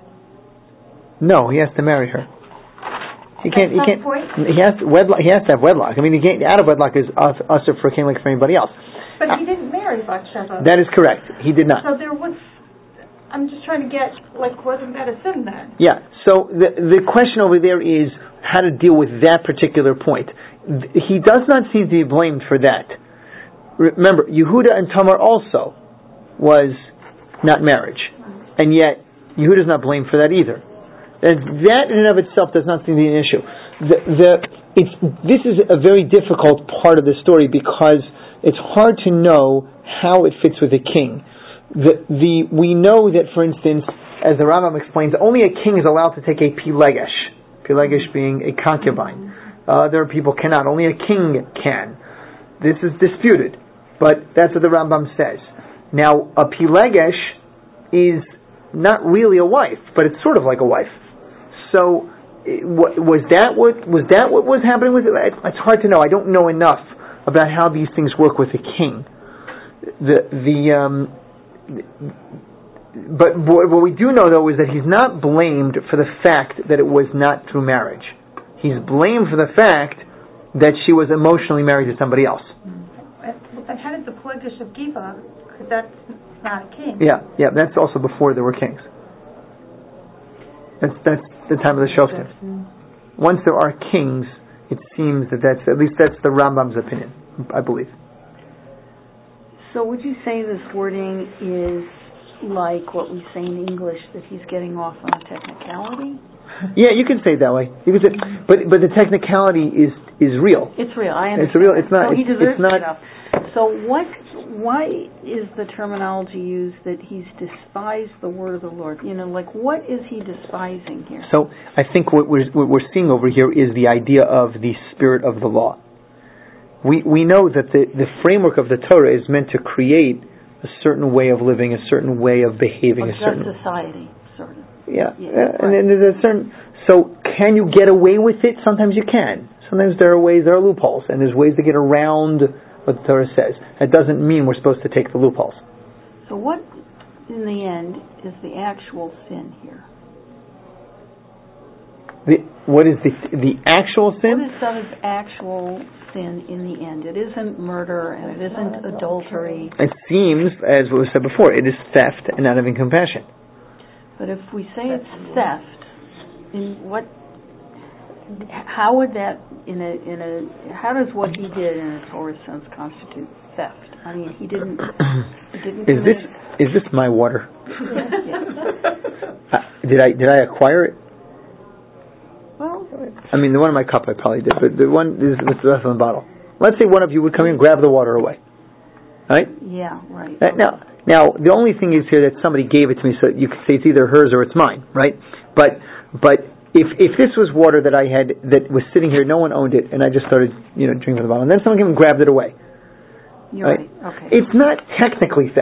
No, he has to marry her. He can't. He can't. Point? He has to wedlock. He has to have wedlock. I mean, he can't, out of wedlock is usher for a king like for anybody else. But he didn't marry Bathsheba. That is correct. He did not. So there was. I'm just trying to get, like, wasn't that a sin then? Yeah. So the the question over there is how to deal with that particular point. He does not seem to be blamed for that. Remember, Yehuda and Tamar also was not marriage, and yet Yehuda is not blamed for that either. And that in and of itself does not seem to be an issue. The, the, it's, this is a very difficult part of the story because it's hard to know how it fits with a king. The, the, we know that, for instance, as the Rambam explains, only a king is allowed to take a pilegesh, pilegesh being a concubine. Other people cannot. Only a king can. This is disputed, but that's what the Rambam says. Now, a pilegesh is not really a wife, but it's sort of like a wife. So, was that what was that what was happening with it? It's hard to know. I don't know enough about how these things work with a king. The the um, but what we do know though is that he's not blamed for the fact that it was not through marriage. He's blamed for the fact that she was emotionally married to somebody else. And how did the Pelegesh of Giva? Because that's not a king. Yeah, yeah. That's also before there were kings. That's that's the time of the Shoftim. Once there are kings, it seems that that's at least that's the Rambam's opinion, I believe. So would you say this wording is like what we say in English, that he's getting off on a technicality? Yeah, you can say it that way. You can say, but but the technicality is is real. It's real. I understand. It's real. It's not. So he it's, deserves it's not. enough. So what? Why is the terminology used that he's despised the word of the Lord? You know, like what is he despising here? So I think what we're what we're seeing over here is the idea of the spirit of the law. We we know that the the framework of the Torah is meant to create a certain way of living, a certain way of behaving, of a certain society, sort of. Yeah, yeah uh, and right. then there's a certain. So can you get away with it? Sometimes you can. Sometimes there are ways, there are loopholes, and there's ways to get around what the Torah says. That doesn't mean we're supposed to take the loopholes. So what, in the end, is the actual sin here? The, what is the the actual sin? What is David's actual sin in the end? It isn't murder and it isn't adultery. It seems, as was said before, it is theft and not having compassion. But if we say it's theft, in what? How would that, in a in a? How does what he did in a Torah sense constitute theft? I mean, he didn't. He didn't. Is this is this my water? Yeah. uh, did I did I acquire it? Well, I mean, the one in my cup I probably did, but the one is with the rest of the bottle. Let's say one of you would come in and grab the water away. Right? Yeah, right. Uh, now, now the only thing is here that somebody gave it to me, so you could say it's either hers or it's mine, right? But but if if this was water that I had that was sitting here, no one owned it, and I just started you know drinking from the bottle, and then someone came and grabbed it away. You're right? right. Okay. It's not technically theft.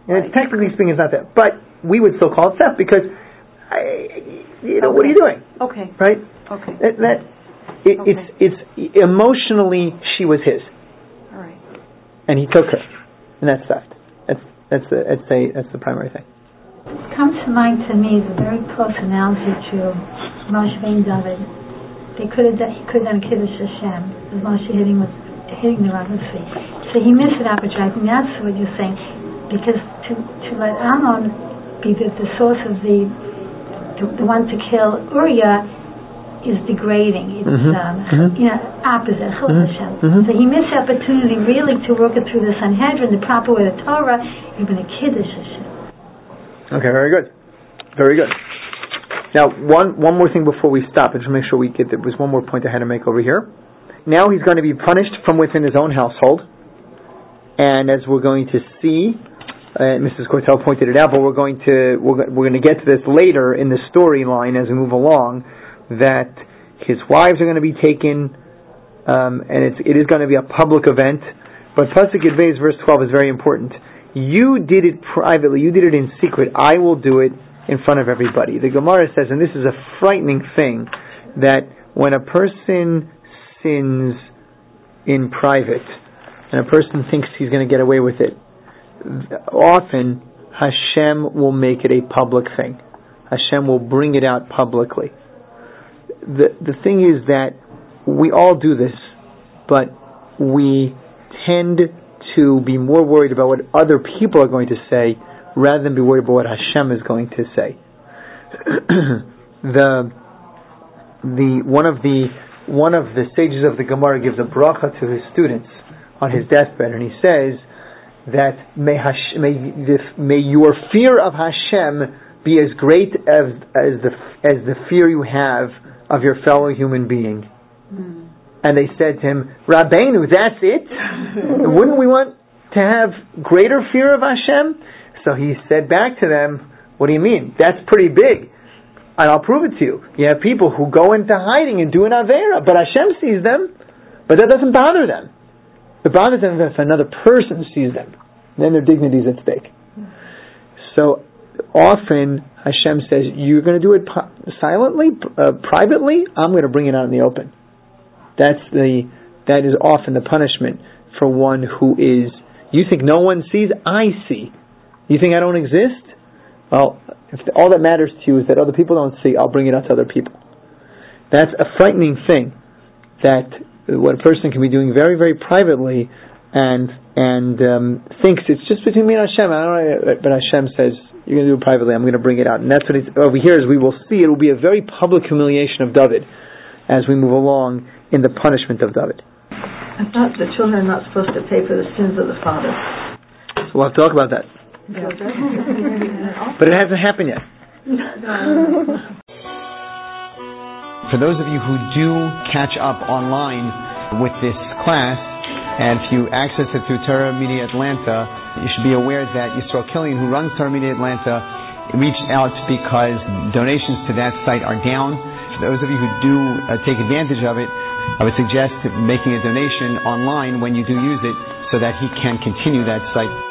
And it's technically speaking, it's not theft. But we would still call it theft because, I, you know, okay. what are you doing? Okay. Right? Okay. That, that it, okay. It's it's emotionally she was his. All right. And he took her, and that's theft. That's that's the that's the that's the primary thing. What comes to mind to me is a very close analogy to Moshe and David. They could have done, he could have done Kiddush Hashem as Moshe hitting with hitting the Rav's feet. So he missed it opportunity. I think that's what you're saying, because to to let Ammon be the, the source of the, the the one to kill Uriah is degrading. It's mm-hmm. um, mm-hmm. you know opposite Chil mm-hmm. Hashem. Mm-hmm. So he missed the opportunity really to work it through the Sanhedrin the proper way, the Torah, even a Kiddush Hashem. Okay, very good, very good. Now, one one more thing before we stop, and to make sure we get, there was one more point I had to make over here. Now he's going to be punished from within his own household, and as we're going to see, uh, Missus Cortell pointed it out, but we're going to we're, we're going to get to this later in the storyline as we move along, that his wives are going to be taken, um, and it's, it is going to be a public event. But Pasuk Yudbeis verse twelve is very important. You did it privately, you did it in secret, I will do it in front of everybody. The Gemara says, and this is a frightening thing, that when a person sins in private, and a person thinks he's going to get away with it, often Hashem will make it a public thing. Hashem will bring it out publicly. The the thing is that we all do this, but we tend to be more worried about what other people are going to say rather than be worried about what Hashem is going to say. the the one of the one of the sages of the Gemara gives a bracha to his students on his deathbed, and he says that may Hash, may, this, may your fear of Hashem be as great as as the as the fear you have of your fellow human being. Mm. And they said to him, Rabbeinu, that's it? Wouldn't we want to have greater fear of Hashem? So he said back to them, what do you mean? That's pretty big. And I'll prove it to you. You have people who go into hiding and do an Aveira, but Hashem sees them, but that doesn't bother them. It bothers them if another person sees them. Then their dignity is at stake. So often Hashem says, you're going to do it silently, uh, privately, I'm going to bring it out in the open. That's the that is often the punishment for one who is, you think no one sees, I see. You think I don't exist? Well, if the, all that matters to you is that other people don't see, I'll bring it out to other people. That's a frightening thing, that what a person can be doing very, very privately and and um, thinks it's just between me and Hashem. I don't know, but Hashem says, you're going to do it privately, I'm going to bring it out. And that's what it's, over here, as we will see, it will be a very public humiliation of David as we move along in the punishment of David. I thought the children are not supposed to pay for the sins of the father. So we'll have to talk about that. Yeah. But it hasn't happened yet. For those of you who do catch up online with this class, and if you access it through Torah Media Atlanta, you should be aware that Yisrael Killian, who runs Torah Media Atlanta, reached out because donations to that site are down. For those of you who do uh, take advantage of it, I would suggest making a donation online when you do use it so that he can continue that site.